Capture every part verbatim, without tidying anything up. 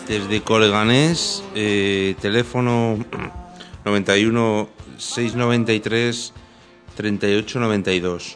Desde Coleganés, eh, teléfono noventa y uno, seiscientos noventa y tres, treinta y ocho noventa y dos.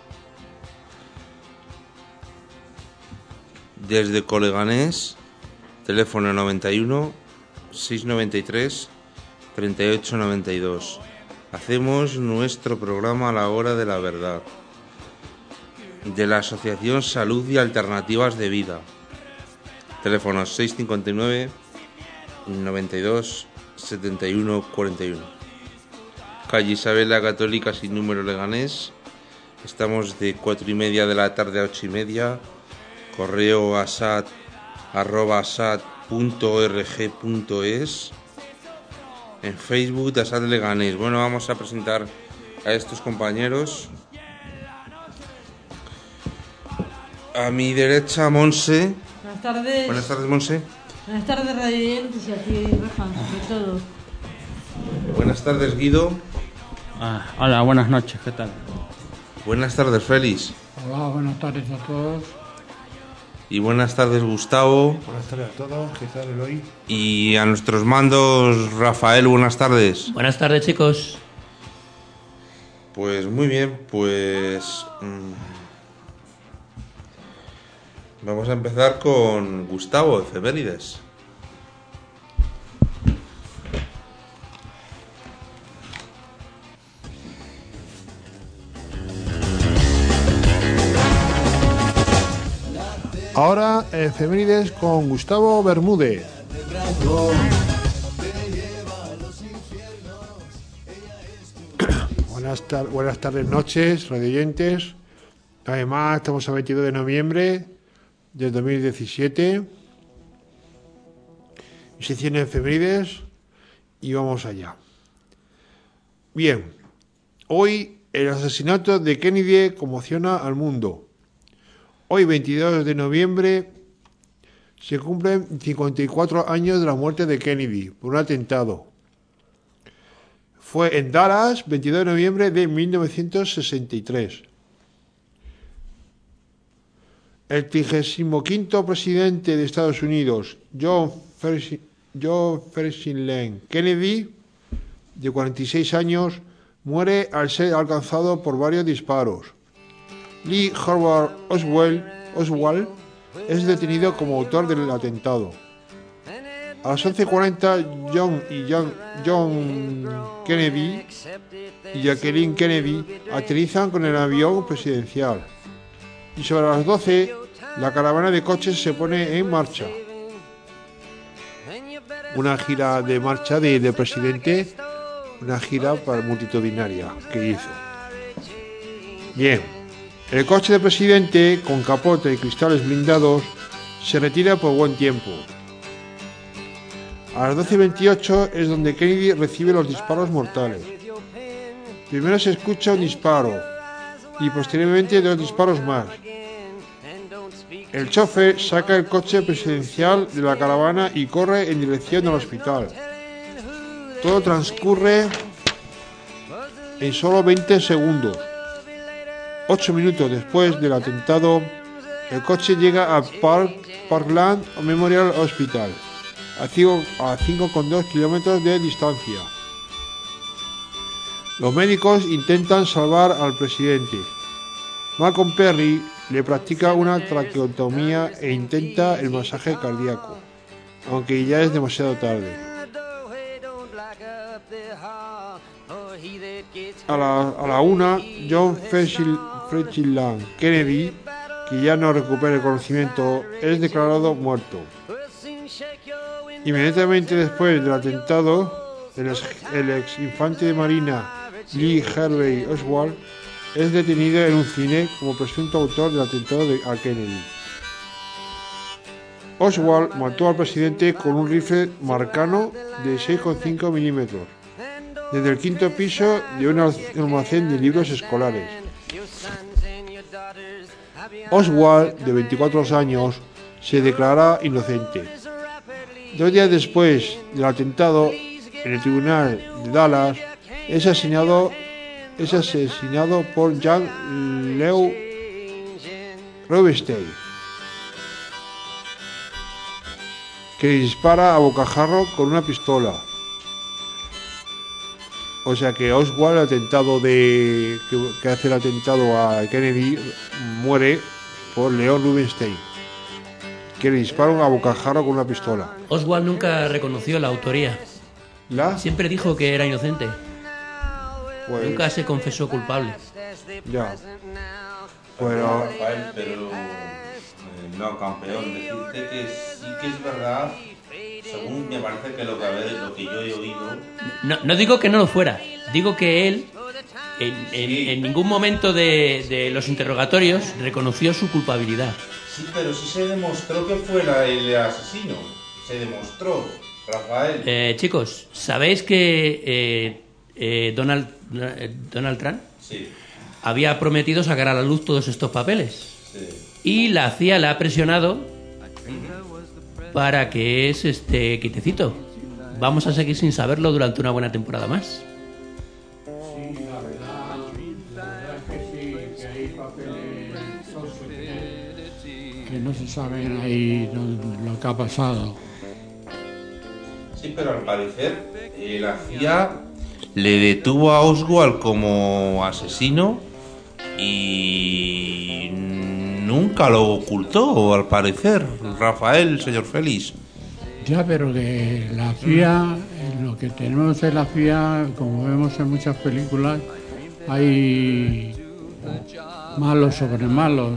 Desde Coleganés, teléfono noventa y uno, seiscientos noventa y tres, treinta y ocho noventa y dos. Hacemos nuestro programa a la hora de la verdad, de la Asociación Salud y Alternativas de Vida. Teléfono seiscientos cincuenta y nueve, noventa y dos, setenta y uno cuarenta y uno. Calle Isabel la Católica sin número, Leganés. Estamos de cuatro y media de la tarde a ocho y media. Correo asad arroba asad punto org punto es. En Facebook Asad Leganés. Bueno, vamos a presentar a estos compañeros. A mi derecha, Monse. Buenas tardes. Buenas tardes, Monse. Buenas tardes, radioyentes, y a ti, Rafa, sobre todo. Buenas tardes, Guido. Ah, hola, buenas noches, ¿qué tal? Buenas tardes, Félix. Hola, buenas tardes a todos. Y buenas tardes, Gustavo. Buenas tardes a todos, ¿qué tal, Eloy? Y a nuestros mandos, Rafael, buenas tardes. Buenas tardes, chicos. Pues muy bien, pues... Mmm, vamos a empezar con Gustavo, efemérides. Ahora, efemérides con Gustavo Bermúdez. Buenas, tar- buenas tardes, noches, radioyentes. Además, estamos a veintidós de noviembre del dos mil diecisiete. Sección de efemérides y vamos allá. Bien, hoy el asesinato de Kennedy conmociona al mundo. Hoy, veintidós de noviembre, se cumplen cincuenta y cuatro años de la muerte de Kennedy por un atentado. Fue en Dallas, veintidós de noviembre de mil novecientos sesenta y tres. El trigésimo quinto presidente de Estados Unidos, John Franklin Kennedy, de cuarenta y seis años, muere al ser alcanzado por varios disparos. Lee Harvey Oswald, Oswald es detenido como autor del atentado. A las once cuarenta, John y John, John Kennedy y Jacqueline Kennedy aterrizan con el avión presidencial. Y sobre las doce, la caravana de coches se pone en marcha. Una gira de marcha del de presidente, una gira para multitudinaria que hizo. Bien. El coche del presidente, con capota y cristales blindados, se retira por buen tiempo. A las doce y veintiocho es donde Kennedy recibe los disparos mortales. Primero se escucha un disparo y posteriormente dos disparos más. El chofer saca el coche presidencial de la caravana y corre en dirección al hospital. Todo transcurre en solo veinte segundos. Ocho minutos después del atentado, el coche llega a Park, Parkland Memorial Hospital, a cinco coma dos kilómetros de distancia. Los médicos intentan salvar al presidente. Malcolm Perry le practica una traqueotomía e intenta el masaje cardíaco, aunque ya es demasiado tarde. A la, a la una, John Franklin Kennedy, que ya no recupera el conocimiento, es declarado muerto. Inmediatamente después del atentado, el ex, el ex infante de Marina Lee Harvey Oswald es detenido en un cine como presunto autor del atentado de, a Kennedy. Oswald mató al presidente con un rifle Marcano de seis coma cinco milímetros desde el quinto piso de un almacén de libros escolares. Oswald, de veinticuatro años, se declara inocente. Dos días después del atentado, en el tribunal de Dallas, es asesinado, es asesinado por Jean Leo Rubinstein. que dispara a bocajarro con una pistola. O sea que Oswald, el atentado de que, que hace el atentado a Kennedy, muere por Leon Rubinstein, que le dispara a bocajarro con una pistola. Oswald nunca reconoció la autoría. ¿La? Siempre dijo que era inocente. Pues, Nunca se confesó culpable. ya. Pero Rafael, pero eh, no, campeón, decirte que sí que es verdad, según me parece que lo que, a ver, lo que yo he oído. No, no digo que no lo fuera, digo que él en, en- Sí. en ningún momento de, de los interrogatorios reconoció su culpabilidad. Sí, pero sí se demostró que fue la- el asesino. Se demostró, Rafael. Eh, chicos, ¿sabéis que eh, eh, Donald, eh, Donald Trump Sí, había prometido sacar a la luz todos estos papeles? sí. Y la C I A le ha presionado para que es este quitecito. Vamos a seguir sin saberlo durante una buena temporada más. Que no se sabe ahí lo, lo que ha pasado. Sí, pero al parecer eh, la C I A le detuvo a Oswald como asesino y nunca lo ocultó, al parecer, Rafael, señor Félix. Ya, pero que la C I A, lo que tenemos en la C I A, como vemos en muchas películas, hay malos sobre malos,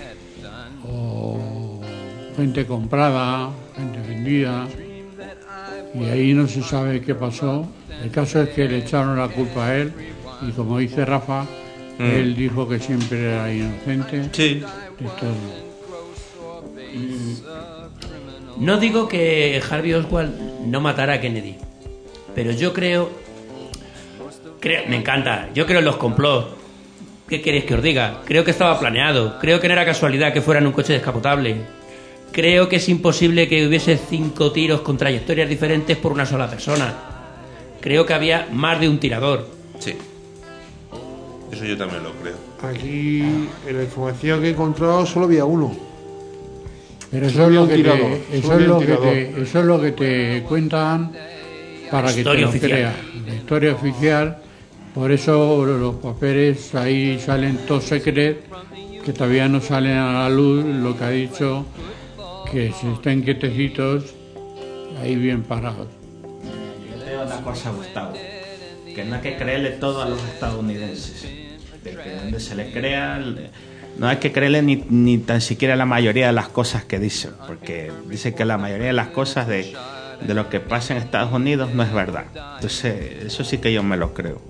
o gente comprada, gente vendida, y ahí no se sabe qué pasó. El caso es que le echaron la culpa a él, y como dice Rafa, Mm. él dijo que siempre era inocente Sí. de todo. No digo que Harvey Oswald no matara a Kennedy, pero yo creo, creo, me encanta, yo creo en los complots. ¿Qué queréis que os diga? Creo que estaba planeado, creo que no era casualidad que fuera en un coche descapotable. Creo que es imposible que hubiese cinco tiros con trayectorias diferentes por una sola persona. Creo que había más de un tirador. Sí. Eso yo también lo creo. aquí en la información que he encontrado solo había uno. Pero Solo eso es lo un que tirador, te, eso solo es un lo que tirador. te, eso es lo que te cuentan para que te Historia lo oficial. creas. La historia oficial. Por eso los papeles ahí salen todos secretos, que todavía no salen a la luz, lo que ha dicho, que se estén quietecitos, ahí bien parados. Yo te digo una cosa, Gustavo, que no hay que creerle todo a los estadounidenses. De que donde se le crea, le- no hay que creerle ni, ni tan siquiera la mayoría de las cosas que dicen, porque dicen que la mayoría de las cosas de, de lo que pasa en Estados Unidos no es verdad. Entonces, eso sí que yo me lo creo.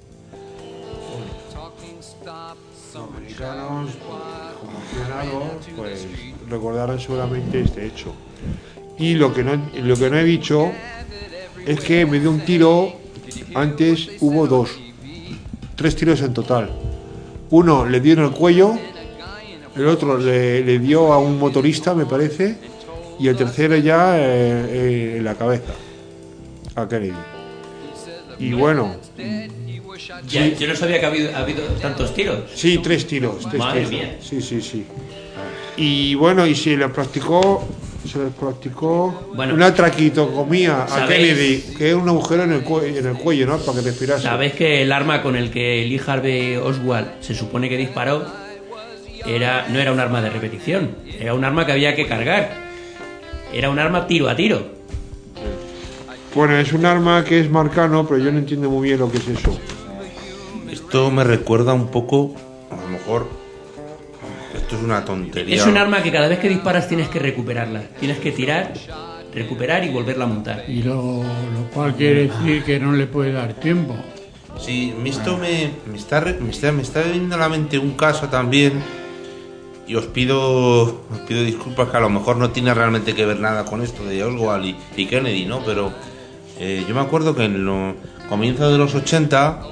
Los americanos, como aficionados, pues recordarán seguramente este hecho. Y lo que no, lo que no he dicho es que me dio un tiro, antes hubo dos, tres tiros en total. Uno le dio en el cuello, el otro le, le dio a un motorista, me parece, y el tercero ya eh, eh, en la cabeza, a Kennedy. Y bueno, Ya, yo no sabía que ha habido, ha habido tantos tiros. sí, tres tiros. Tres Madre tiros. mía. Sí, sí, sí. Y bueno, y se le practicó, se le practicó Bueno, una traqueotomía a ¿sabéis? Kennedy, que es un agujero en el, cue- en el cuello, ¿no? Para que respirase. Sabéis que el arma con el que Lee Harvey Oswald se supone que disparó era, no era un arma de repetición, era un arma que había que cargar. Era un arma tiro a tiro. Bueno, es un arma que es marcano, pero yo no entiendo muy bien lo que es eso. Esto me recuerda un poco, a lo mejor, esto es una tontería. Es un arma que cada vez que disparas tienes que recuperarla. Tienes que tirar, recuperar y volverla a montar. Y lo, lo cual quiere decir que no le puede dar tiempo. Sí, esto me, me, está, re- me, está, me está viniendo a la mente un caso también. Y os pido, os pido disculpas, que a lo mejor no tiene realmente que ver nada con esto de Oswald y, y Kennedy, ¿no? Pero eh, yo me acuerdo que en los comienzos de los ochenta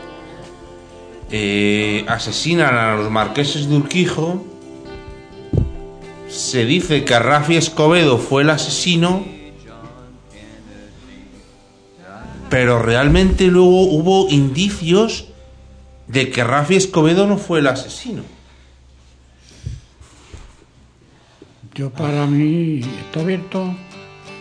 eh, asesinan a los marqueses de Urquijo. Se dice que Rafi Escobedo fue el asesino, pero realmente luego hubo indicios de que Rafi Escobedo no fue el asesino. Yo para mí, ¿está abierto?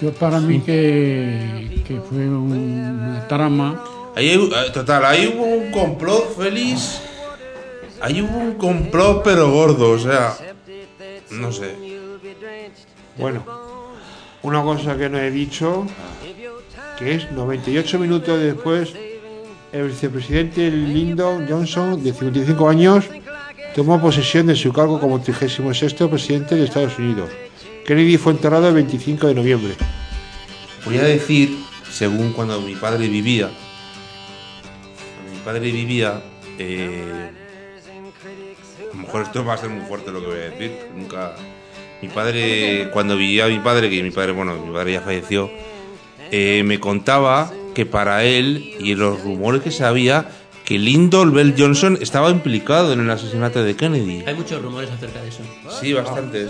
Yo para mí que, que fue una trama. Ahí, total, ahí hubo un complot, Félix. Ahí hubo un complot, pero gordo, o sea, no sé. Bueno, una cosa que no he dicho, que es noventa y ocho minutos después, el vicepresidente Lyndon Johnson, de cincuenta y cinco años, tomó posesión de su cargo como trigésimo sexto presidente de Estados Unidos. Kennedy fue enterrado el veinticinco de noviembre. Voy a decir, según cuando mi padre vivía, cuando mi padre vivía, eh, a lo mejor esto va a ser muy fuerte lo que voy a decir, nunca... Mi padre, cuando vivía mi padre, que mi padre, bueno, mi padre ya falleció, eh, me contaba que para él, y los rumores que sabía, que Lyndon B. Johnson estaba implicado en el asesinato de Kennedy. Hay muchos rumores acerca de eso. Sí, bastantes.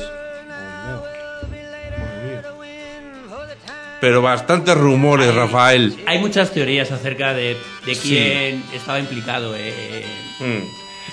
Pero bastantes rumores, hay, Rafael. Hay muchas teorías acerca de, de quién sí. estaba implicado en mm.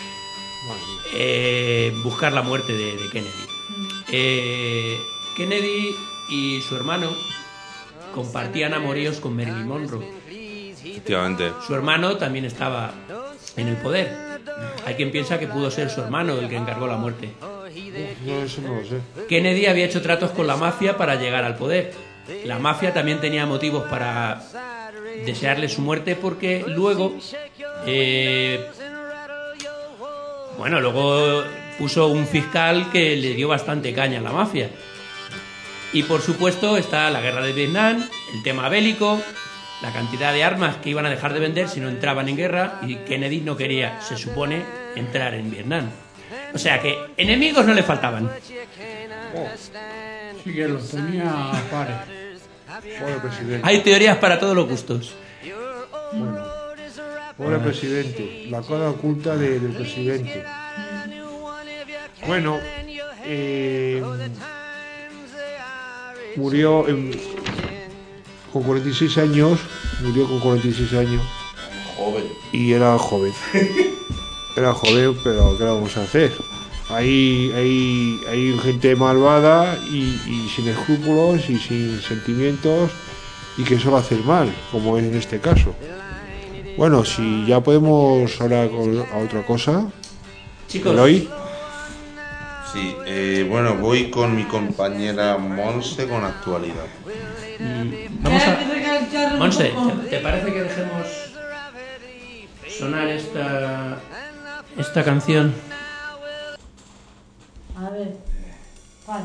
eh, buscar la muerte de, de Kennedy. Eh, Kennedy y su hermano compartían amoríos con Marilyn Monroe. Efectivamente. Su hermano también estaba en el poder. Hay quien piensa que pudo ser su hermano el que encargó la muerte. No, eso no lo sé. Kennedy había hecho tratos con la mafia para llegar al poder. La mafia también tenía motivos para desearle su muerte porque luego... Eh, bueno, luego... puso un fiscal que le dio bastante caña a la mafia. Y por supuesto está la guerra de Vietnam, el tema bélico, la cantidad de armas que iban a dejar de vender si no entraban en guerra, y Kennedy no quería, se supone, entrar en Vietnam. O sea que enemigos no le faltaban. Oh. Sí que los tenía a pares. Pobre presidente. Hay teorías para todos los gustos. Bueno, pobre ah. presidente, la cara oculta de, del presidente. Bueno, eh, murió en, con cuarenta y seis años, murió con cuarenta y seis años. Joven. Y era joven. Era joven, pero ¿qué vamos a hacer? Hay, hay, hay gente malvada y, y sin escrúpulos y sin sentimientos y que solo hace el mal, como es en este caso. Bueno, si ya podemos hablar con, a otra cosa. Chicos. Hoy. Sí, eh, bueno, voy con mi compañera Monse con actualidad. Mm, vamos a... Monse, ¿te, ¿te parece que dejemos sonar esta esta canción? A ver, ¿cuál?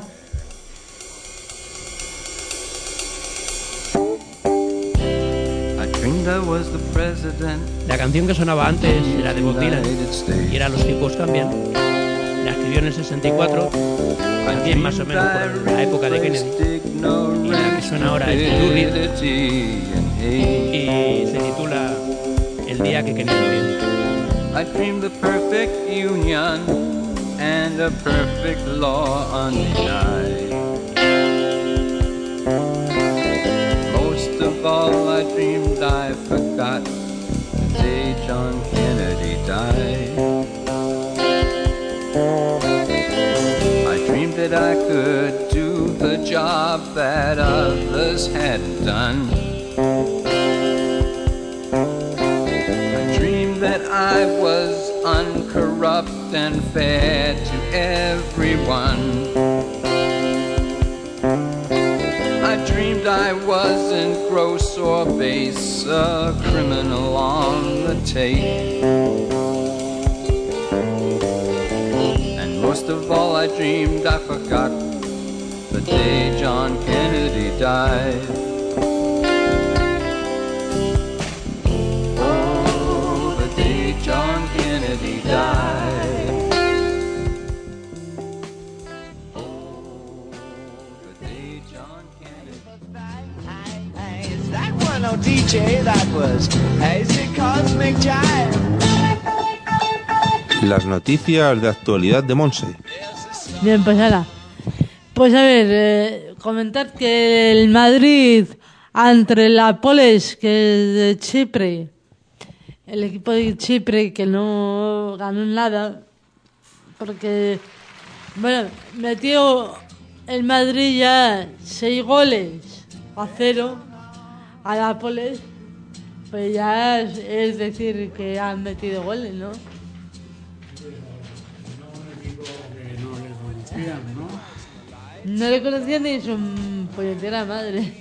La canción que sonaba antes era de Bob Dylan y era Los tiempos cambian. La escribió en el sesenta y cuatro, también más o menos por la época de Kennedy, y la que suena ahora es de Lou Reed y se titula El día que Kennedy murió. I dreamed the perfect union and a perfect law undenied. Most of all I dreamed I forgot the day John Kennedy died. I dreamed that I could do the job that others hadn't done. I dreamed that I was uncorrupt and fair to everyone. I dreamed I wasn't gross or base, a criminal on the tape. Most of all I dreamed I forgot the day John Kennedy died. Oh, the day John Kennedy died. Oh, the day John Kennedy. Is that one on D J? That was Hazy Cosmic Jive. Las noticias de actualidad de Monse. Bien, pues ahora. Pues a ver, eh, comentar que el Madrid ante la Poles, que es de Chipre, el equipo de Chipre que no ganó nada, porque, bueno, metió el Madrid ya seis goles a cero a Nápoles, pues ya es, es decir que han metido goles, ¿no? No le conocían ni su puñetera madre.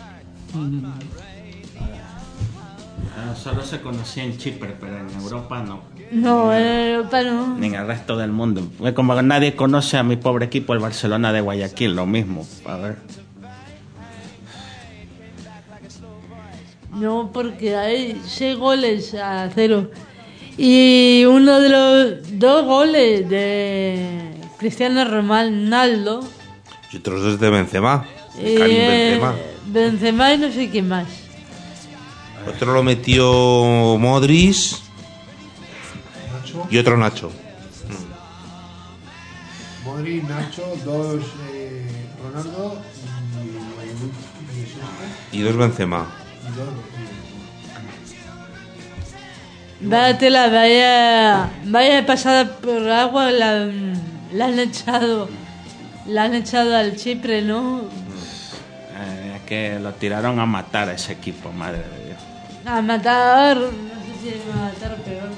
Ah, solo se conocía en Chipre, pero en Europa no. No, en Europa no. Ni en el resto del mundo. Es como que nadie conoce a mi pobre equipo, el Barcelona de Guayaquil, lo mismo. A ver. No, porque hay seis goles a cero. Y uno de los dos goles de Cristiano Ronaldo. Y otros dos de Benzema. De y Karim Benzema. Benzema y no sé quién más. Otro lo metió Modric Nacho. y otro Nacho. Modric, Nacho, dos eh, Ronaldo y, y, Y dos Benzema. y dos. Vaya tela, vaya, vaya pasada por agua, la, la han echado, la han echado al Chipre, ¿no? Eh, es que lo tiraron a matar a ese equipo, madre de Dios. A matar, no sé si a matar, pero vamos.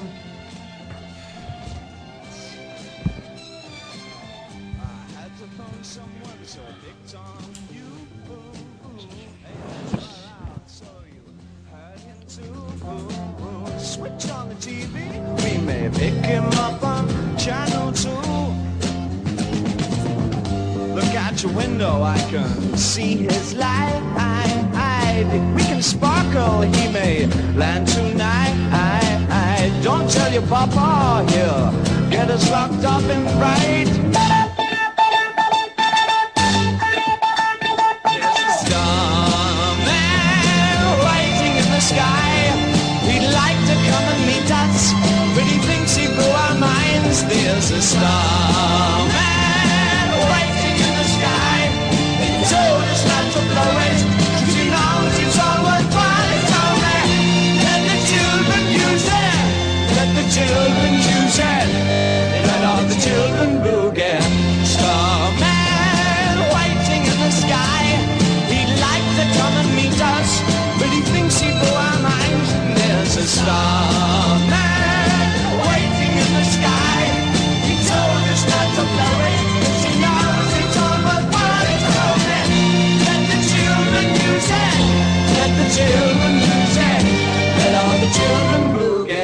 Switch on the T V. We may pick him up on channel two. Look out your window, I can see his light. We can sparkle, he may land tonight. Don't tell your papa, he'll get us locked up and right. There's a starman waiting in the sky. He'd like to come and meet us, but he thinks he blew our minds. There's a starman waiting in the sky. He told us not to blow it, 'cause he knows it's all worthwhile. He told me, let the children use it, let the children use it, let all the children boogie. Starman waiting in the sky. He'd like to come and meet us, but he thinks he blew our minds. There's a starman waiting in the sky. He told us not to blow it, 'cause he knows it's all worthwhile. He told me, let the children use it, let the children use it, let all the children boogie.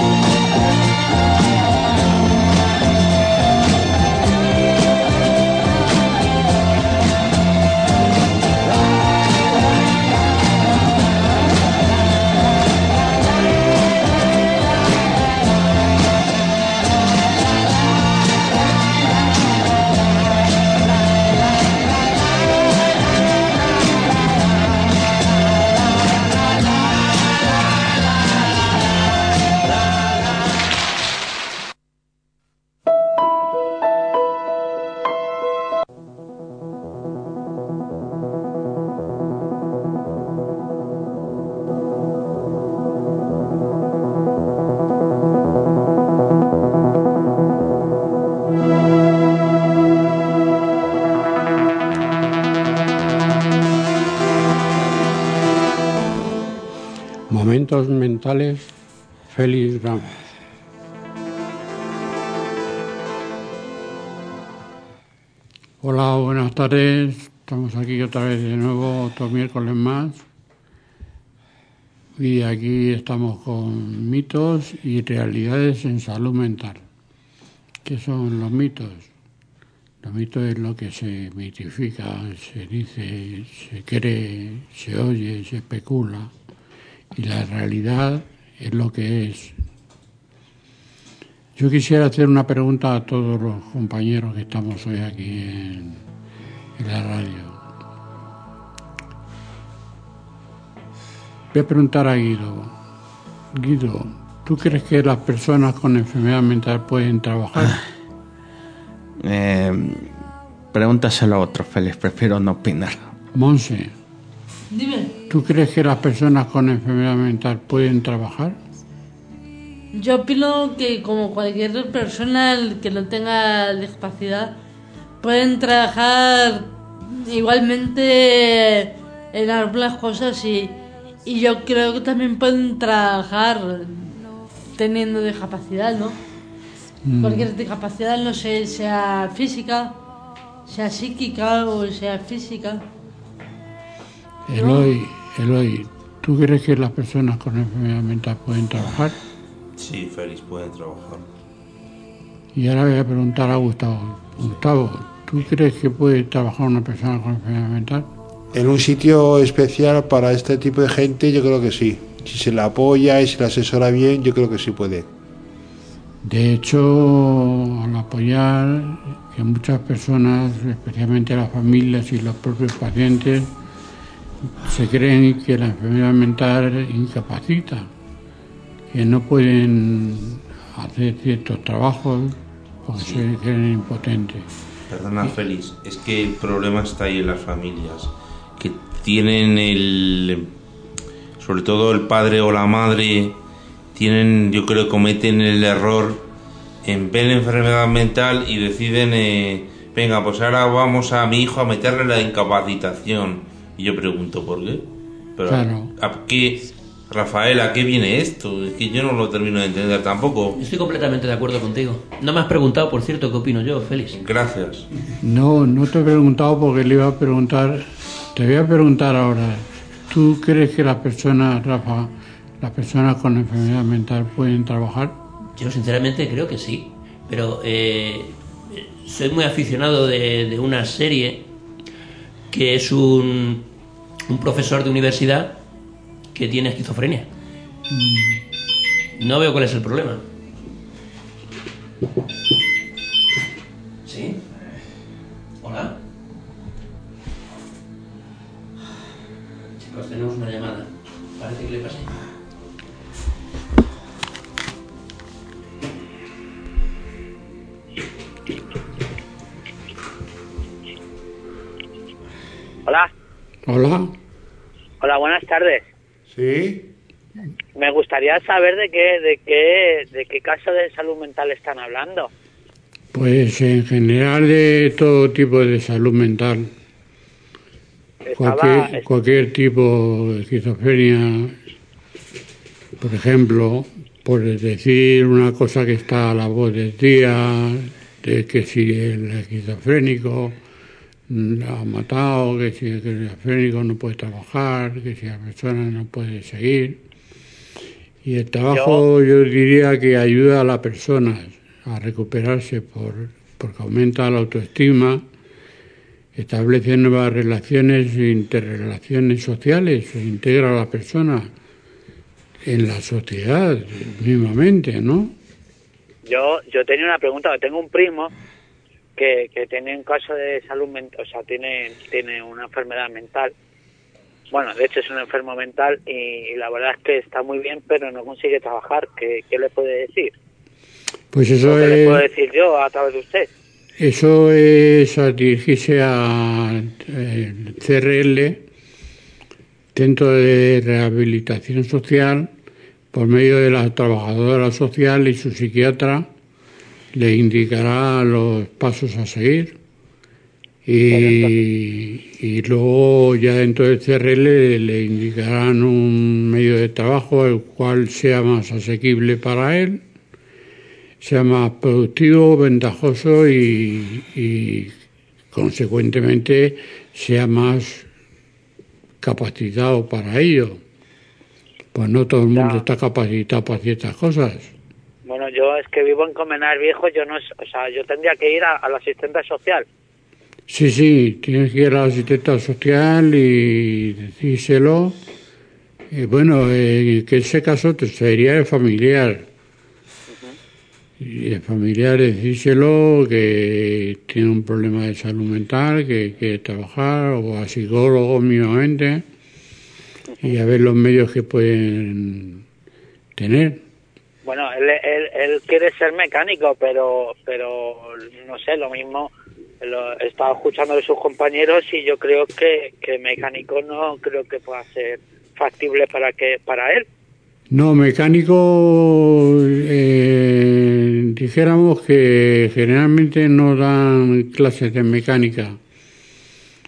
Momentos mentales, Félix Gámez. Hola, buenas tardes. Estamos aquí otra vez de nuevo, otro miércoles más. Y aquí estamos con mitos y realidades en salud mental. ¿Qué son los mitos? Los mitos es lo que se mitifica, se dice, se cree, se oye, se especula. Y la realidad es lo que es. Yo quisiera hacer una pregunta a todos los compañeros que estamos hoy aquí en, en la radio. Voy a preguntar a Guido. Guido, ¿tú crees que las personas con enfermedad mental pueden trabajar? Eh, pregúntaselo a otro, Félix, prefiero no opinar. Monse, Dime, ¿tú crees que las personas con enfermedad mental pueden trabajar? yo opino que como cualquier persona que no tenga discapacidad, pueden trabajar igualmente en algunas cosas y, y yo creo que también pueden trabajar teniendo discapacidad, ¿no? Mm. Cualquier discapacidad, no sé, sea física, sea psíquica o sea física. Eloy, Eloy, ¿tú crees que las personas con enfermedad mental pueden trabajar? Sí, Félix, pueden trabajar. Y ahora voy a preguntar a Gustavo. Gustavo, ¿tú crees que puede trabajar una persona con enfermedad mental? En un sitio especial para este tipo de gente, yo creo que sí. Si se la apoya y se la asesora bien, yo creo que sí puede. De hecho, al apoyar que muchas personas, especialmente las familias y los propios pacientes, se creen que la enfermedad mental incapacita, que no pueden hacer ciertos trabajos porque sí. Se creen impotentes. Perdona, Félix, es que el problema está ahí en las familias, que tienen el... sobre todo el padre o la madre, tienen, yo creo que cometen el error en ver la enfermedad mental y deciden, eh, venga, pues ahora vamos a mi hijo a meterle la incapacitación. Y yo pregunto, ¿por qué? Pero claro. ¿a qué, Rafael, a qué viene esto? Es que yo no lo termino de entender tampoco. Estoy completamente de acuerdo contigo. No me has preguntado, por cierto, qué opino yo, Félix. Gracias. No, no te he preguntado porque le iba a preguntar. Te voy a preguntar ahora. ¿Tú crees que las personas, Rafa, las personas con enfermedad mental pueden trabajar? Yo sinceramente creo que sí. Pero eh, soy muy aficionado de, de una serie que es un, un profesor de universidad que tiene esquizofrenia. Mm. No veo cuál es el problema. ¿Sí? ¿Hola? Chicos, tenemos una llamada. Parece que le pasé. Hola. Hola. Hola, buenas tardes. Sí. Me gustaría saber de qué, de qué, de qué caso de salud mental están hablando. Pues en general de todo tipo de salud mental. Estaba, cualquier, es... cualquier tipo de esquizofrenia, por ejemplo, por decir una cosa que está a la voz del día, de que si el esquizofrénico la ha matado, que si el esquizofrénico no puede trabajar, que si la persona no puede seguir. Y el trabajo yo, yo diría que ayuda a la persona a recuperarse por, porque aumenta la autoestima, establece nuevas relaciones, interrelaciones sociales, se integra a la persona en la sociedad mismamente, ¿no? Yo, yo tenía una pregunta, tengo un primo que, que tiene un caso de salud mental, o sea, tiene, tiene una enfermedad mental. Bueno, de hecho es un enfermo mental y, y la verdad es que está muy bien, pero no consigue trabajar. ¿Qué, qué le puede decir? Pues eso ¿Qué es... le puedo decir yo a través de usted? Eso es a dirigirse a eh, C R L, Centro de Rehabilitación Social, por medio de la trabajadora social y su psiquiatra, le indicará los pasos a seguir. Y, y luego ya dentro del C R L le indicarán un medio de trabajo el cual sea más asequible para él, sea más productivo, ventajoso y, y consecuentemente sea más capacitado para ello. Pues no todo el mundo ya está capacitado para ciertas cosas. Bueno, yo es que vivo en Comenar Viejo, yo no, o sea, yo tendría que ir a, a la asistente social. Sí, sí, tienes que ir a la asistente social y decírselo. Y bueno, en que ese caso te sería el familiar. Uh-huh. Y el familiar decírselo que tiene un problema de salud mental, que quiere trabajar, o a psicólogo mínimamente, uh-huh. Y a ver los medios que pueden tener. Bueno, él, él, él quiere ser mecánico, pero, pero no sé, lo mismo. Lo he estado escuchando de sus compañeros y yo creo que, que mecánico no creo que pueda ser factible para que para él. No, mecánico, eh, dijéramos que generalmente no dan clases de mecánica.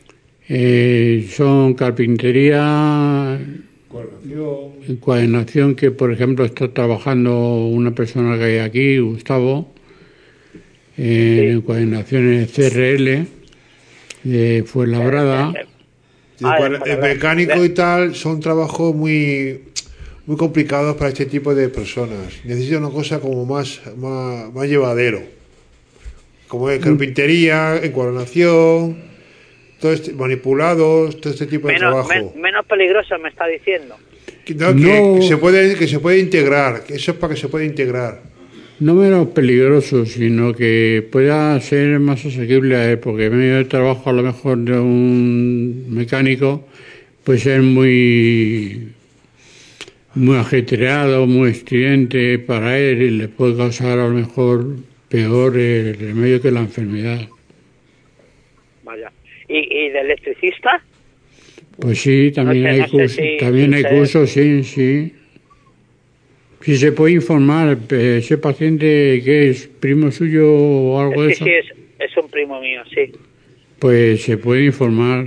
Eh, son carpintería, encuadernación, que por ejemplo está trabajando una persona que hay aquí, Gustavo, en sí. encuadernaciones C R L de Fuenlabrada. El, el, el mecánico y tal son trabajos muy muy complicados para este tipo de personas. Necesita una cosa como más más, más llevadero, como es carpintería, encuadernación, todo este, manipulados, todo este tipo menos, de trabajo. Men, menos peligroso me está diciendo. No, que, no. que se puede que se puede integrar, que eso es para que se pueda integrar. No menos peligroso, sino que pueda ser más asequible a él, porque en medio de trabajo a lo mejor de un mecánico puede ser muy muy ajetreado, muy estridente para él y le puede causar a lo mejor peor el remedio que la enfermedad. Vaya. ¿Y, y de electricista? Pues sí, también no sé, hay no cursos, si, también si hay cursos, sí, sí. Si se puede informar, ese paciente que es primo suyo o algo sí, de eso. Sí, es, es un primo mío, sí. Pues se puede informar.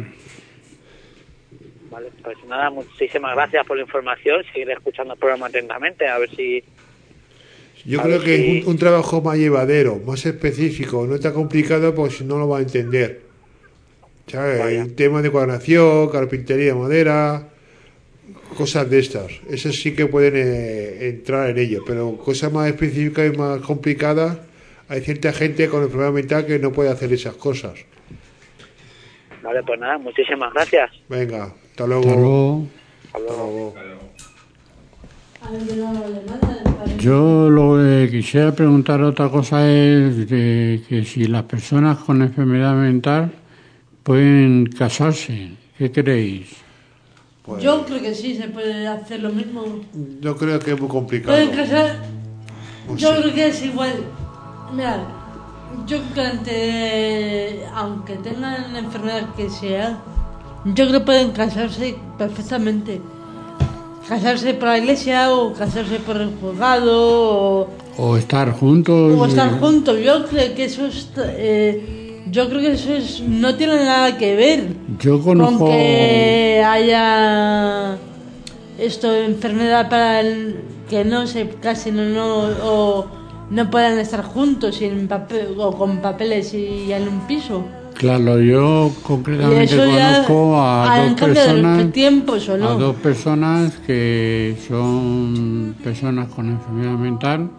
Vale, pues nada, muchísimas gracias por la información. Seguiré escuchando el programa atentamente, a ver si... Yo creo que si... es un, un trabajo más llevadero, más específico, no está complicado porque si no lo va a entender. ¿Sabes? El tema de cuadernación, carpintería, madera... cosas de estas, esas sí que pueden eh, entrar en ello, pero cosas más específicas y más complicadas, hay cierta gente con enfermedad mental que no puede hacer esas cosas. Vale, pues nada, muchísimas gracias. Venga, hasta luego. Hasta luego. Hasta luego. Yo lo que quisiera preguntar otra cosa es de que si las personas con enfermedad mental pueden casarse, ¿qué creéis? Pues yo creo que sí, se puede hacer lo mismo. Yo creo que es muy complicado. Pueden casar. No yo sé. Creo que es igual. Mira, yo creo que ante, aunque tengan la enfermedad que sea, yo creo que pueden casarse perfectamente. Casarse por la iglesia o casarse por el juzgado o, o estar juntos. O estar y... juntos. Yo creo que eso es... Eh, Yo creo que eso es, no tiene nada que ver Yo conozco... con que haya esto enfermedad para el, que no se casen o no o no puedan estar juntos sin papel, o con papeles y en un piso. Claro, yo concretamente conozco a dos personas, tiempos, ¿o no? a dos personas que son personas con enfermedad mental,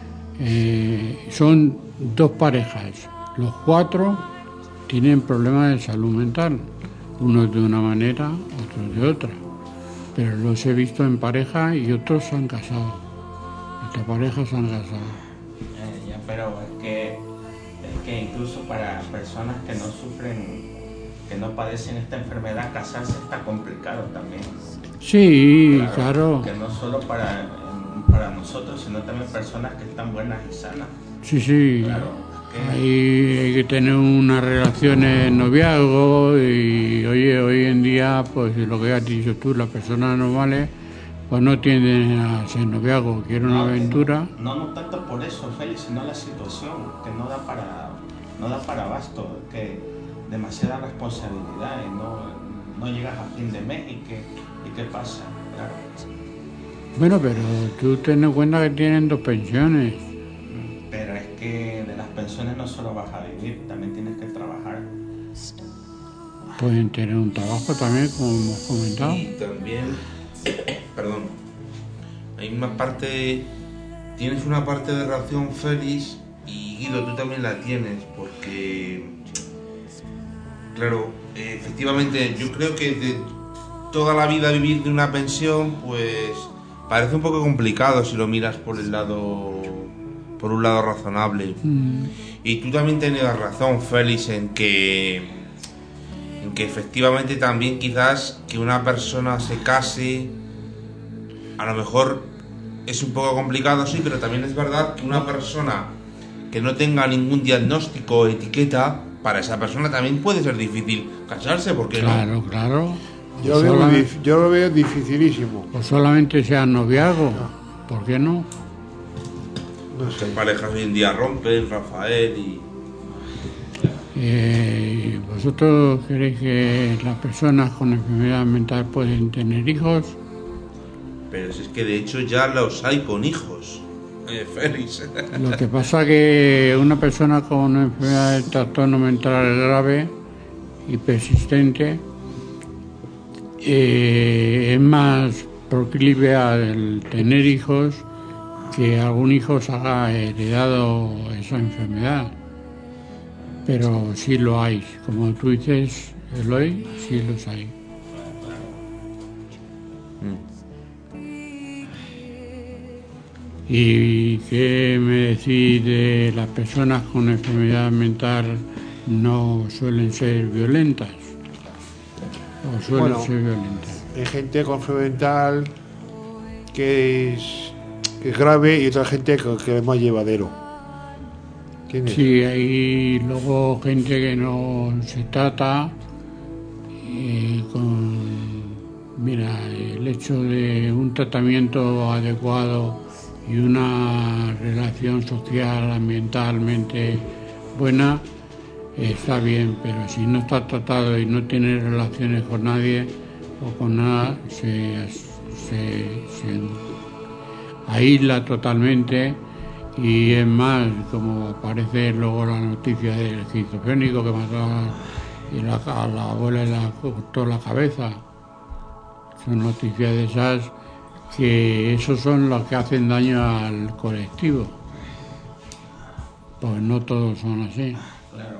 eh, son dos parejas. Los cuatro tienen problemas de salud mental, unos de una manera, otros de otra, pero los he visto en pareja y otros se han casado. Estas parejas se han casado. Eh, ya, pero es que, es que incluso para personas que no sufren, que no padecen esta enfermedad, casarse está complicado también. Sí, claro. claro. Que no solo para, para nosotros, sino también personas que están buenas y sanas. Sí, sí. Claro. Hay, hay que tener unas relaciones noviazgo y oye, hoy en día, pues lo que has dicho tú, las personas normales pues no tienden a ser noviazgo, quieren una aventura. No, no tanto por eso, Félix, sino la situación, que no da para no da para abasto, que demasiada responsabilidad y no, no llegas a fin de mes y qué, y qué pasa, claro. Bueno, pero tú ten en cuenta que tienen dos pensiones. Pero es que de las pensiones no solo vas a vivir, también tienes que trabajar. Pueden tener un trabajo también, como hemos comentado. Y también, perdón, hay una parte, tienes una parte de razón, Félix, y Guido, tú también la tienes, porque, claro, efectivamente, yo creo que de toda la vida vivir de una pensión, pues parece un poco complicado si lo miras por el lado... por un lado razonable. Mm. Y tú también tenías razón, Félix, en que en que efectivamente también quizás que una persona se case a lo mejor es un poco complicado, sí, pero también es verdad que una persona que no tenga ningún diagnóstico o etiqueta, para esa persona también puede ser difícil casarse, porque claro, no. Claro, yo, claro. Veo, yo lo veo dificilísimo. O solamente sea noviazgo, no. ¿Por qué no? No sé. Parejas hoy en día rompen, Rafael y... Eh, vosotros ¿Vosotros creéis que las personas con enfermedad mental pueden tener hijos? Pero si es que de hecho ya los hay con hijos, eh, Félix. Lo que pasa que una persona con una enfermedad de trastorno mental grave y persistente eh, es más proclive al tener hijos que algún hijo se haya heredado esa enfermedad. Pero sí lo hay, como tú dices, Eloy, sí los hay. Mm. ¿Y qué me decís de las personas con enfermedad mental no suelen ser violentas? ¿O suelen Bueno, ser violentas? Hay gente con enfermedad mental que es, que es grave y otra gente que, que es más llevadero. ¿Quién es? Sí, hay luego gente que no se trata eh, con, mira, el hecho de un tratamiento adecuado y una relación social, ambientalmente buena, eh, está bien, pero si no está tratado y no tiene relaciones con nadie o con nada, se, se, se aísla totalmente. Y es más, como aparece luego la noticia del esquizofrénico que mató a, y la, a la abuela y la cortó la cabeza. Son noticias de esas que esos son los que hacen daño al colectivo. Pues no todos son así. Claro.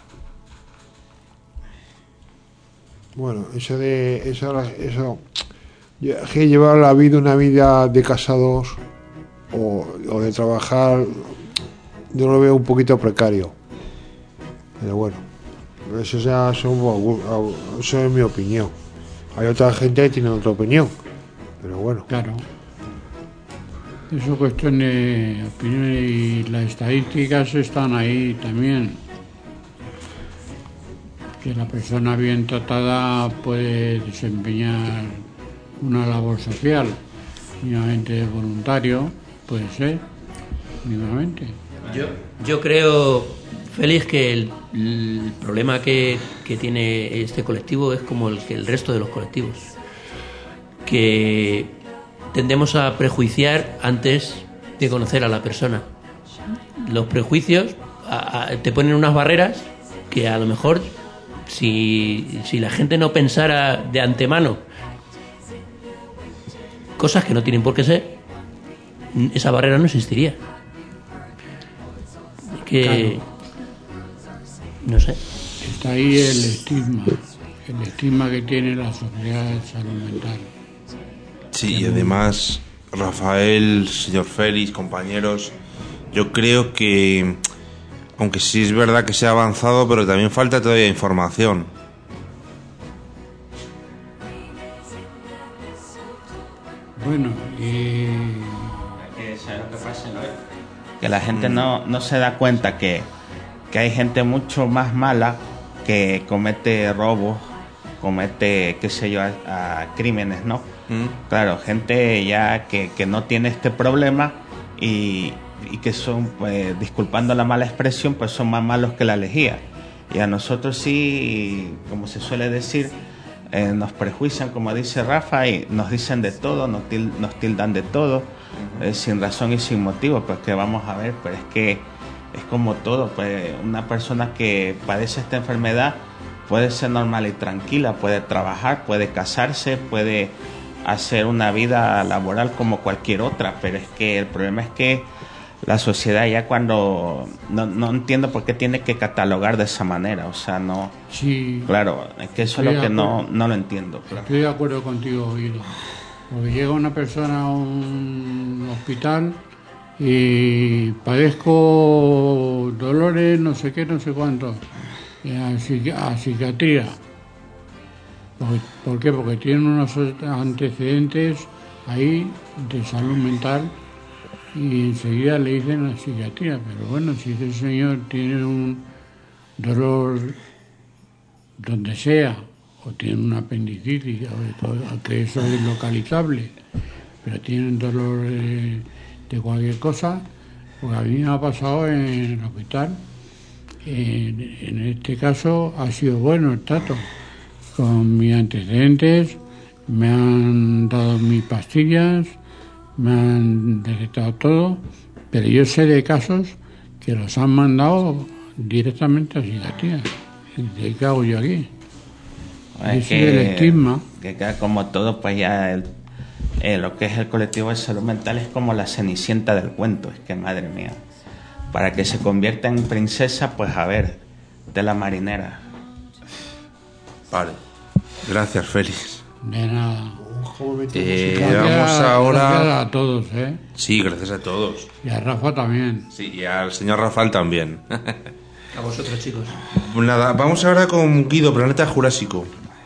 Bueno, eso de eso, eso que llevar la vida, una vida de casados o, o de trabajar, yo lo veo un poquito precario. Pero bueno, eso ya son, eso es mi opinión. Hay otra gente que tiene otra opinión, pero bueno. Claro. Eso es cuestión de opinión y las estadísticas están ahí también. Que la persona bien tratada puede desempeñar una labor social, mínimamente voluntario, puede ser, mínimamente. Yo, yo creo, Félix, que el, el problema que, que tiene este colectivo es como el que el resto de los colectivos, que tendemos a prejuiciar antes de conocer a la persona. Los prejuicios a, a, te ponen unas barreras que a lo mejor si, si la gente no pensara de antemano cosas que no tienen por qué ser, esa barrera no existiría. Que Claro. no sé. Está ahí el estigma, el estigma que tiene la sociedad de salud mental. Sí, y además, Rafael, señor Félix, compañeros, yo creo que, aunque sí es verdad que se ha avanzado, pero también falta todavía información. Bueno, y Que ¿sabes lo que pasa, no? Que la gente no, no se da cuenta que, que hay gente mucho más mala que comete robos, comete, qué sé yo, a, a crímenes, ¿no? ¿Mm? Claro, gente ya que, que no tiene este problema y, y que son, pues, disculpando la mala expresión, pues son más malos que la lejía. Y a nosotros sí, como se suele decir, eh, nos prejuician, como dice Rafa, y nos dicen de todo, nos, til, nos tildan de todo, eh, sin razón y sin motivo. Pues que vamos a ver, pero es que es como todo, pues una persona que padece esta enfermedad puede ser normal y tranquila, puede trabajar, puede casarse, puede hacer una vida laboral como cualquier otra, pero es que el problema es que la sociedad ya cuando no, no entiendo por qué tiene que catalogar de esa manera, o sea, no, sí, claro, es que eso Estoy es lo de que no, acuerdo. no lo entiendo, claro. estoy de acuerdo contigo, Guido. Porque llega una persona a un hospital y padezco dolores, no sé qué, no sé cuánto, y a, psiqui- a psiquiatría. ¿Por, ¿Por qué? Porque tienen unos antecedentes ahí de salud mental y enseguida le dicen a psiquiatría. Pero bueno, si ese señor tiene un dolor donde sea, o tiene una apendicitis, o que eso es localizable, pero tiene un dolor eh, de cualquier cosa, pues a mí me ha pasado en el hospital En, en este caso ha sido bueno el trato. Con mis antecedentes me han dado mis pastillas, me han detectado todo, pero yo sé de casos que los han mandado directamente a psiquiatría. ¿De qué hago yo aquí? Es Ese es el estigma. Que, que como todo, pues ya el, eh, lo que es el colectivo de salud mental es como la cenicienta del cuento. Es que madre mía, para que se convierta en princesa, pues a ver, de la marinera. Vale, gracias Félix. De nada. Eh, Gracias- vamos ahora... gracias a todos, ¿eh? Sí, gracias a todos. Y a Rafa también. Sí, y al señor Rafael también. A vosotros, chicos. Nada, vamos ahora con Guido, Planeta Jurásico.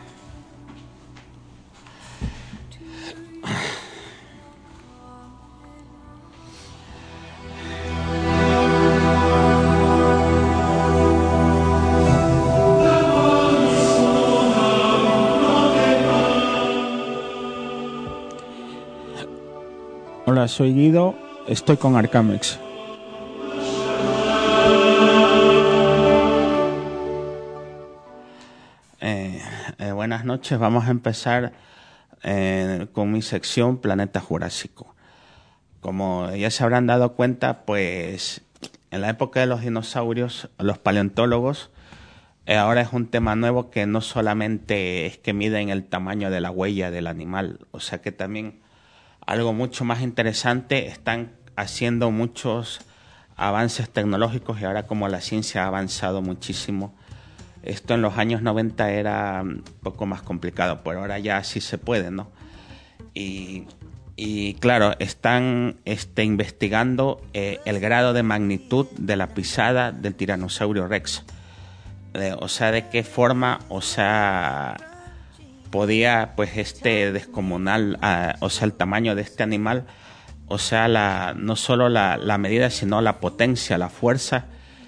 Hola, soy Guido, estoy con Arcamex. Eh, eh, buenas noches, vamos a empezar eh, con mi sección Planeta Jurásico. Como ya se habrán dado cuenta, pues en la época de los dinosaurios, los paleontólogos, eh, ahora es un tema nuevo que no solamente es que miden el tamaño de la huella del animal, o sea que también algo mucho más interesante, están haciendo muchos avances tecnológicos y ahora como la ciencia ha avanzado muchísimo, esto en los años noventa era un poco más complicado, pero ahora ya sí se puede, ¿no? Y, y claro, están este, investigando eh, el grado de magnitud de la pisada del tiranosaurio Rex. Eh, o sea, de qué forma, o sea, podía pues este descomunal, uh, o sea, el tamaño de este animal, o sea, la, no solo la, la medida, sino la potencia, la fuerza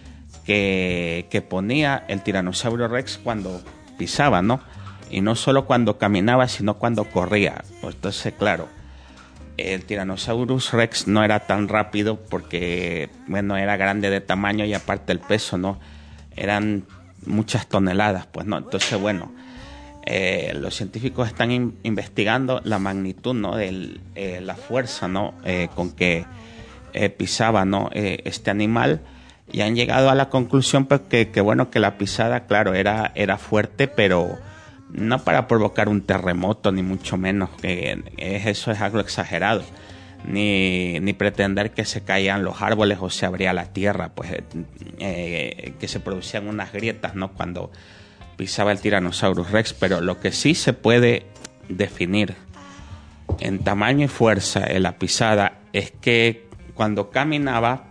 que, que ponía el tiranosaurio Rex cuando pisaba, ¿no? Y no solo cuando caminaba, sino cuando corría. Entonces, claro, el Tyrannosaurus Rex no era tan rápido porque, bueno, era grande de tamaño y aparte el peso, ¿no? Eran muchas toneladas, pues, ¿no? Entonces, bueno, eh, los científicos están in- investigando la magnitud, ¿no? De eh, la fuerza, ¿no? Eh, con que eh, pisaba, ¿no? Eh, este animal. Y han llegado a la conclusión pues, que, que, bueno, que la pisada, claro, era, era fuerte, pero no para provocar un terremoto, ni mucho menos, que eso es algo exagerado, ni, ni pretender que se caían los árboles o se abría la tierra, pues eh, que se producían unas grietas, ¿no? Cuando pisaba el Tyrannosaurus Rex, pero lo que sí se puede definir en tamaño y fuerza en la pisada es que cuando caminaba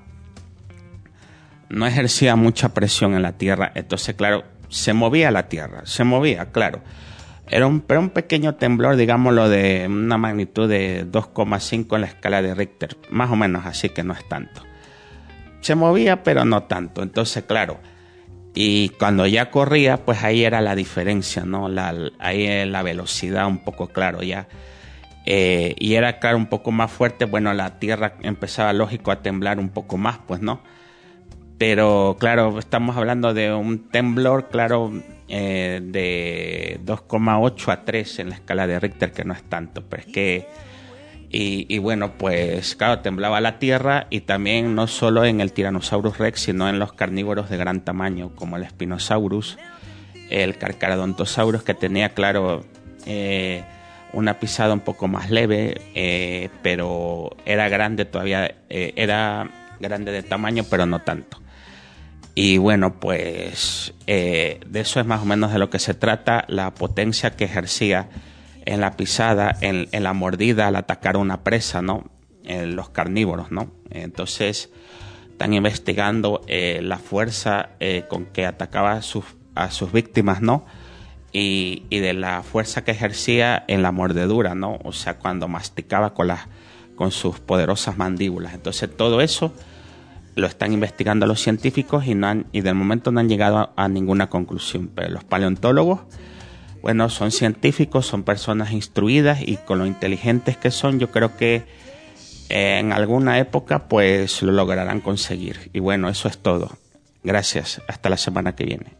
no ejercía mucha presión en la tierra, entonces claro, se movía la tierra, se movía, claro. Era un, era un pequeño temblor, digámoslo, de una magnitud de dos coma cinco en la escala de Richter, más o menos, así que no es tanto. Se movía, pero no tanto, entonces claro, y cuando ya corría, pues ahí era la diferencia, ¿no? La, ahí la velocidad un poco, claro, ya. Eh, y era, claro, un poco más fuerte, bueno, la tierra empezaba, lógico, a temblar un poco más, pues, ¿no? Pero claro, estamos hablando de un temblor, claro, eh, de dos coma ocho a tres en la escala de Richter, que no es tanto, pero es que... Y, y bueno, pues claro, temblaba la tierra y también no solo en el Tyrannosaurus Rex, sino en los carnívoros de gran tamaño, como el Spinosaurus, el Carcharodontosaurus, que tenía, claro, eh, una pisada un poco más leve, eh, pero era grande todavía, eh, era grande de tamaño, pero no tanto. Y bueno, pues eh, de eso es más o menos de lo que se trata, la potencia que ejercía en la pisada, en, en la mordida al atacar una presa, ¿no? En los carnívoros, ¿no? Entonces están investigando eh, la fuerza eh, con que atacaba a sus, a sus víctimas, ¿no? Y, y de la fuerza que ejercía en la mordedura, ¿no? O sea, cuando masticaba con, las, con sus poderosas mandíbulas. Entonces todo eso lo están investigando los científicos y, no han, y de momento no han llegado a, a ninguna conclusión. Pero los paleontólogos, bueno, son científicos, son personas instruidas y con lo inteligentes que son, yo creo que eh, en alguna época pues lo lograrán conseguir. Y bueno, eso es todo. Gracias. Hasta la semana que viene.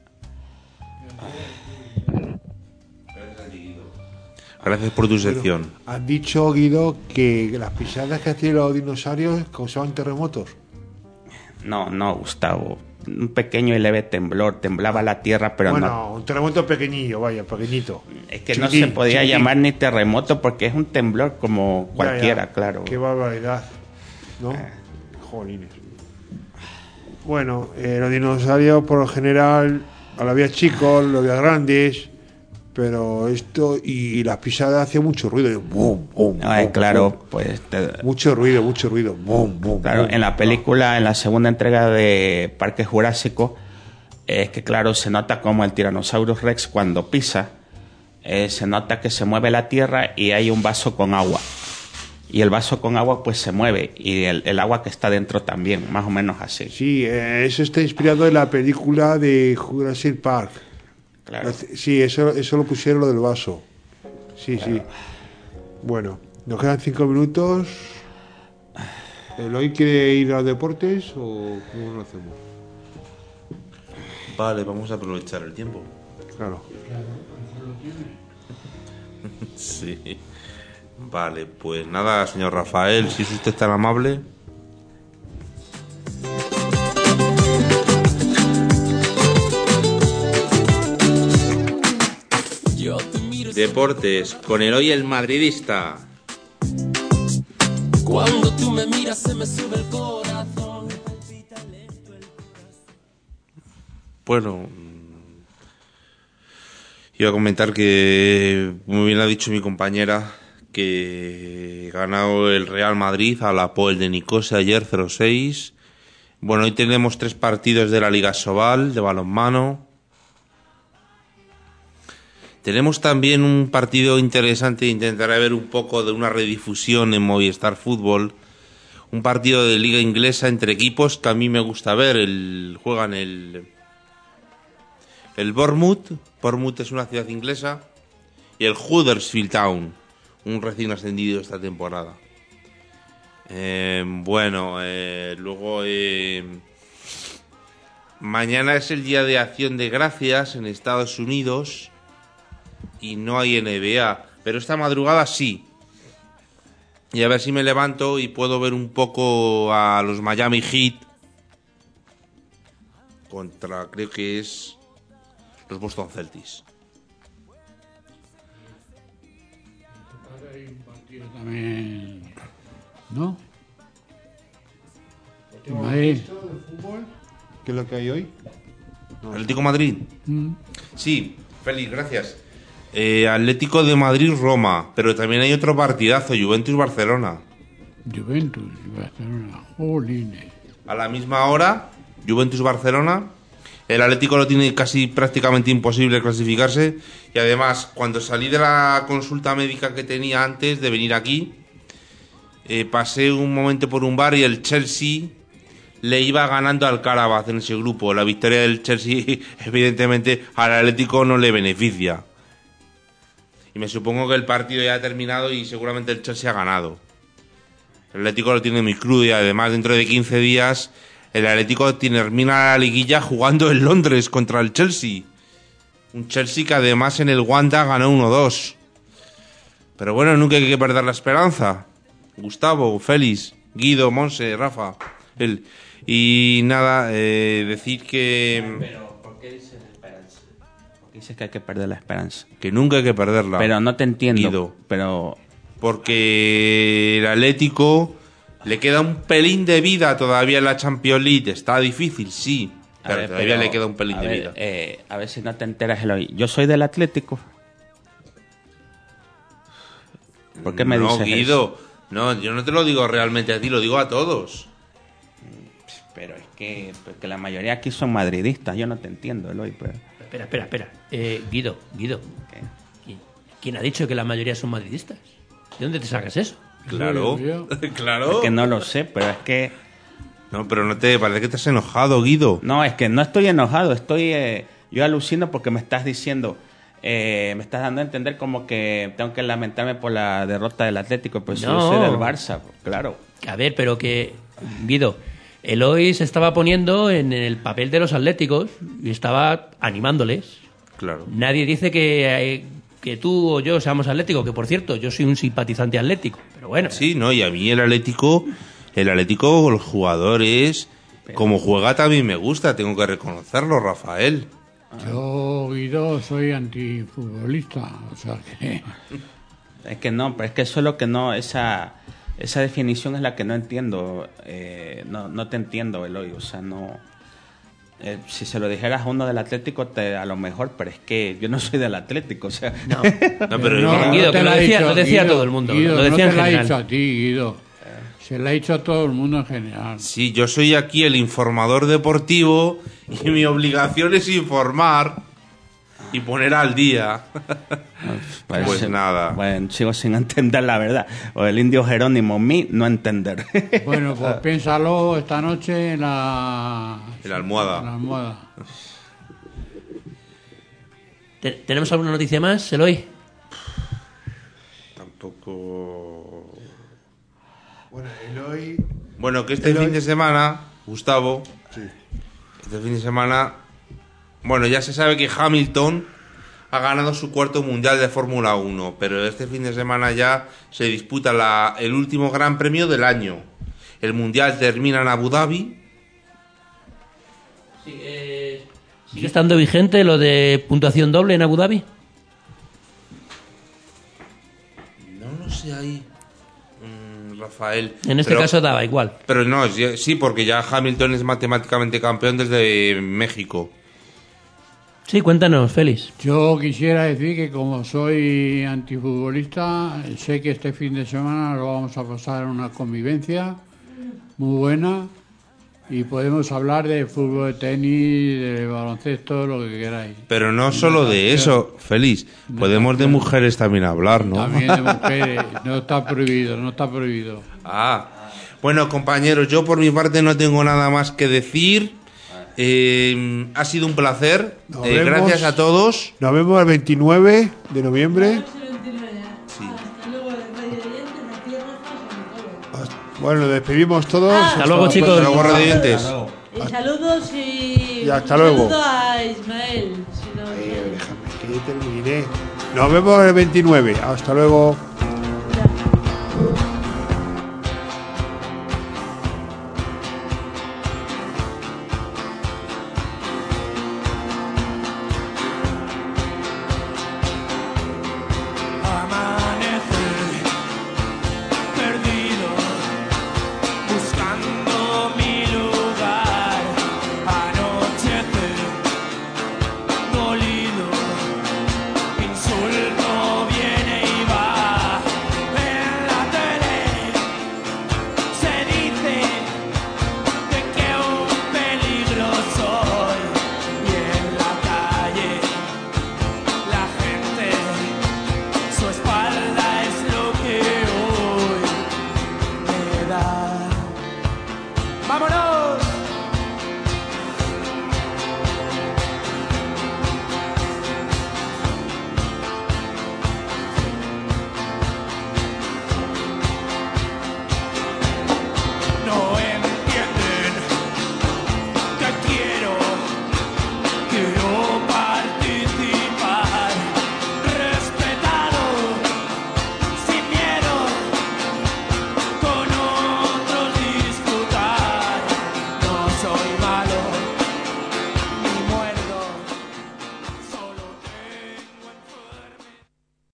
Gracias por tu sección. Bueno, han dicho, Guido, que las pisadas que hacían los dinosaurios causaban terremotos. No, no, Gustavo. Un pequeño y leve temblor. Temblaba la tierra, pero bueno, no. un terremoto pequeñito, vaya, pequeñito. Es que Chiquitín, no se podía chiquitín. llamar ni terremoto porque es un temblor como Ya, cualquiera, ya. claro. Qué barbaridad, ¿no? Jolines. Bueno, eh, los dinosaurios por lo general, ahora había chicos, los había grandes, pero esto y, y las pisadas hacían mucho ruido. Boom, boom, Ay, boom, claro, boom. pues te- Mucho ruido, mucho ruido. Boom, boom, claro, boom. en la película, en la segunda entrega de Parque Jurásico, es que claro, se nota como el Tyrannosaurus Rex cuando pisa, eh, se nota que se mueve la tierra y hay un vaso con agua. Y el vaso con agua pues se mueve y el, el agua que está dentro también, más o menos así. Sí, eh, eso está inspirado en la película de Jurassic Park. Claro. Sí, eso, eso lo pusieron lo del vaso. Sí, sí. Bueno, nos quedan cinco minutos. ¿Eloy quiere ir a los deportes o cómo lo hacemos? Vale, vamos a aprovechar el tiempo. Claro. Sí. Vale, pues nada, señor Rafael, si es usted tan amable. Deportes, con Eloy el madridista. Cuando tú me miras se me sube el corazón. Bueno, iba a comentar que, muy bien ha dicho mi compañera, que ha ganado el Real Madrid a la Poel de Nicosia ayer cero seis. Bueno, hoy tenemos tres partidos de la Liga Sobal de balonmano. Tenemos también un partido interesante, intentaré ver un poco de una redifusión en Movistar Fútbol. Un partido de Liga Inglesa entre equipos que a mí me gusta ver. El, juegan el, el Bournemouth. Bournemouth es una ciudad inglesa. Y el Huddersfield Town, un recién ascendido esta temporada. Eh, bueno, eh, luego eh, mañana es el Día de Acción de Gracias en Estados Unidos y no hay N B A, pero esta madrugada sí. Y a ver si me levanto y puedo ver un poco a los Miami Heat contra, creo que es los Boston Celtics. Hay un partido también, ¿no? Madrid. ¿Qué es lo que hay hoy? Atlético Madrid. Mm. Sí, Félix, gracias. Eh, Atlético de Madrid-Roma, pero también hay otro partidazo, Juventus-Barcelona. Juventus, Barcelona, jolines. A la misma hora, Juventus-Barcelona. El Atlético lo tiene casi prácticamente imposible clasificarse. Y además, cuando salí de la consulta médica que tenía antes de venir aquí, eh, pasé un momento por un bar y el Chelsea le iba ganando al Karabakh en ese grupo. La victoria del Chelsea, evidentemente, al Atlético no le beneficia. Y me supongo que el partido ya ha terminado y seguramente el Chelsea ha ganado. El Atlético lo tiene muy crudo y además dentro de quince días el Atlético termina la liguilla jugando en Londres contra el Chelsea. Un Chelsea que además en el Wanda ganó uno dos. Pero bueno, nunca hay que perder la esperanza. Gustavo, Félix, Guido, Monse, Rafa. Él. Y nada, eh, decir que... Pero, ¿por qué dices esperanza? ¿Por qué dices que hay que perder la esperanza? Que nunca hay que perderla. Pero no te entiendo. Guido. Pero... Porque el Atlético le queda un pelín de vida todavía en la Champions League. Está difícil, sí, pero A ver, todavía pero, le queda un pelín a de ver, vida. Eh, a ver si no te enteras, Eloy. Yo soy del Atlético. ¿Por qué me no, dices Guido, no, yo no te lo digo realmente a ti, lo digo a todos. Pero es que, porque la mayoría aquí son madridistas. Yo no te entiendo, Eloy. Pero... Espera, espera, espera. Eh, Guido, Guido. ¿Qué? ¿Quién, quién ha dicho que la mayoría son madridistas? ¿De dónde te sacas eso? Claro, Yo- claro. Es que no lo sé, pero es que... No, pero no te parece que te has enojado, Guido. No, es que no estoy enojado. Estoy... eh, yo alucino porque me estás diciendo... eh, me estás dando a entender como que tengo que lamentarme por la derrota del Atlético. Pues No. yo soy del Barça, claro. A ver, pero que... Guido, Eloy se estaba poniendo en el papel de los atléticos y estaba animándoles. Claro. Nadie dice que, eh, que tú o yo seamos atléticos, que por cierto, yo soy un simpatizante atlético, pero bueno. Sí, no, y a mí el Atlético, el Atlético, los jugadores, como juega también me gusta, tengo que reconocerlo, Rafael. Yo, Guido, soy antifutbolista, o sea que... Es que no, pero es que eso es lo que no, esa, esa definición es la que no entiendo. Eh, no, no te entiendo, Eloy, o sea, no... Eh, si se lo dijeras a uno del Atlético, te, a lo mejor, pero es que yo no soy del Atlético, o sea... No, no pero no, Guido, no te que lo ha decía, dicho, lo decía Guido, todo el mundo, Guido, lo decía no en te lo ha general. dicho a ti, Guido. Se le ha dicho a todo el mundo en general. Sí, yo soy aquí el informador deportivo y mi obligación es informar y poner al día. Pues, Pues sí, nada. Bueno, sigo sin entender la verdad. O el indio Jerónimo, mi no entender. Bueno, pues piénsalo esta noche en la... En la almohada. En la almohada. ¿Te- ¿Tenemos alguna noticia más, Eloy? Tampoco... Bueno, Eloy... Bueno, que este Eloy- fin de semana, Gustavo, Sí. este fin de semana, bueno, ya se sabe que Hamilton ha ganado su cuarto mundial de Fórmula uno, pero este fin de semana ya se disputa la, el último gran premio del año. El mundial termina en Abu Dhabi. Sí, eh, ¿Sigue estando vigente lo de puntuación doble en Abu Dhabi? No lo sé ahí, mm, Rafael. En este Pero- caso daba igual. Pero no, sí, sí, porque ya Hamilton es matemáticamente campeón desde México. Sí, cuéntanos, Félix. Yo quisiera decir que como soy antifutbolista, sé que este fin de semana lo vamos a pasar en una convivencia muy buena y podemos hablar de fútbol, de tenis, de baloncesto, lo que queráis. Pero no solo de eso, Félix. Podemos de mujeres también hablar, ¿no? También de mujeres, no está prohibido, no está prohibido. Ah, bueno, compañeros, yo por mi parte no tengo nada más que decir. Eh, ha sido un placer. Nos Eh, vemos. gracias a todos. Nos vemos el veintinueve de noviembre. Sí. Hasta luego, radio oyentes, aquí Rafa, Bueno, nos despedimos todos. Ah. Hasta luego, la chicos. Hasta luego, próxima. radiantes. y saludos y... Y hasta un luego. saludo a Ismael. Si no, Eh, déjame que termine. Nos vemos el veintinueve. Hasta luego.